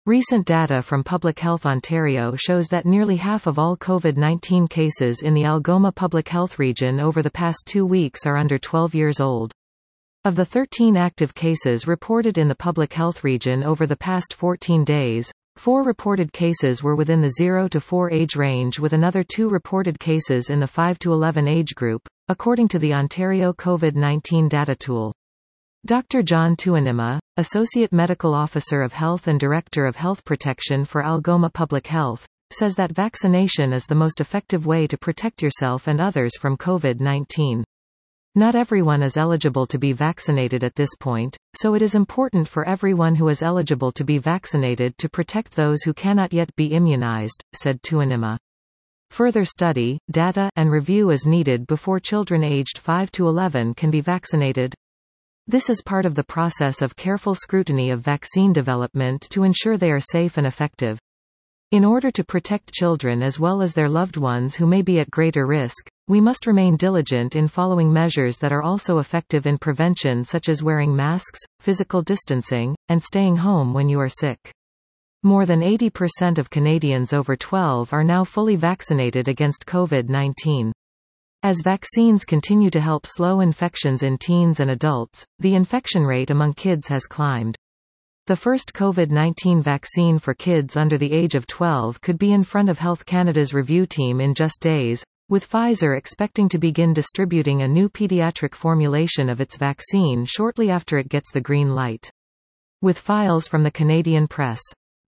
Recent data from Public Health Ontario shows that nearly half of all COVID-19 cases in the Algoma Public Health region over the past 2 weeks are under 12 years old. Of the 13 active cases reported in the Public Health region over the past 14 days, 4 reported cases were within the 0 to 4 age range, with another 2 reported cases in the 5 to 11 age group, according to the Ontario COVID-19 data tool. Dr. John Tuanima, Associate Medical Officer of Health and Director of Health Protection for Algoma Public Health, says that vaccination is the most effective way to protect yourself and others from COVID-19. Not everyone is eligible to be vaccinated at this point, so it is important for everyone who is eligible to be vaccinated to protect those who cannot yet be immunized, said Tuanima. Further study, data, and review is needed before children aged 5 to 11 can be vaccinated. This is part of the process of careful scrutiny of vaccine development to ensure they are safe and effective. In order to protect children as well as their loved ones who may be at greater risk, we must remain diligent in following measures that are also effective in prevention, such as wearing masks, physical distancing, and staying home when you are sick. More than 80% of Canadians over 12 are now fully vaccinated against COVID-19. As vaccines continue to help slow infections in teens and adults, the infection rate among kids has climbed. The first COVID-19 vaccine for kids under the age of 12 could be in front of Health Canada's review team in just days, with Pfizer expecting to begin distributing a new pediatric formulation of its vaccine shortly after it gets the green light. With files from the Canadian Press.